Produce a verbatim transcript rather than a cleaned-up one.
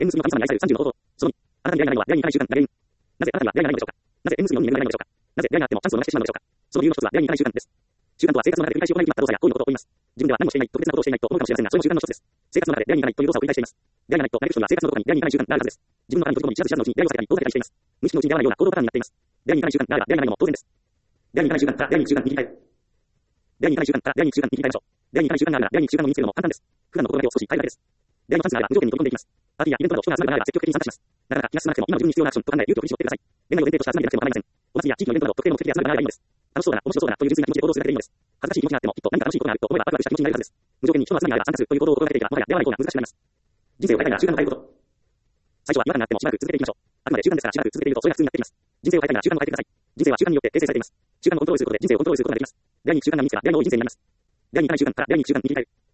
縁結びの神様に愛されるさんじゅうの方法。そのに、あなたに出会いがないのは出会いに行かない習慣が原因。なぜあなたには出会いがないのでしょうか。なぜ縁結びのみに恵まれないのでしょうか。なぜ出会いがあってもチャンスを逃してしまうのでしょうか。その理由の一つは出会いに行かない習慣です。習慣とは生活の中で繰り返し行い決まった動作や行為のことを言います。自分では何もしていない、特別なことをしていないと思うかもしれませんが、それも習慣の一つです。生活の中で出会いに行かないという動作を繰り返しています。出会いがないとなる人には生活のどこかに出会いに行かない習慣があるはずです。自分の中に飛び込み知らず知らずのうちに出会いを避けたり遠ざけたりしています。無意識のうちに出会わないような行動パターンになっています。出会いに行かない習慣があれば出会いがないのも当然です。出会いに行かない習慣から出会いに行く習慣に切り替える。出会いに行かない習慣から出会いに行く習慣に切り替えましょう。出会いに行かない習慣があるなら出会いに行く習慣を身につけるのも簡単です。普段の心がけを少し変えるだけです。出会いのチャンスがあれば無条件に飛び込んでいきます。パーティーやイベントなど人が集まる場合は積極的に参加します。なかなか気が進まなくても今の自分に必要なアクションと考え勇気を振り絞ってください。恋愛を前提とした集まりでなくても構いません。お祭りや地域のイベントなど特定の目的で集まる場合はいいのです。楽しそうだな、面白そうだなという純粋な気持ちで行動するだけでいいのです。恥ずかしい気持ちがあってもきっと何か楽しいことがあると思えばワクワクした気持ちになるはずです。無条件に人の集まりにあれば参加するという行動を心がけていけばもはや出会わない方が難しくなります。人生を変えたいなら習慣を変えること。最初は違和感があってもしばらく続けていきましょう。あくまで習慣ですからしばらく続けているとそれが普通になってきます。人生を変えたいなら習慣を変えてください。人生は習慣によって形成されています。習慣をコントロールすることで人生をコントロールすることができます。出会いに行く習慣が見つけたら出会いの多い人生になります。出会いに行かない習慣から出会いに行く習慣に切り替える。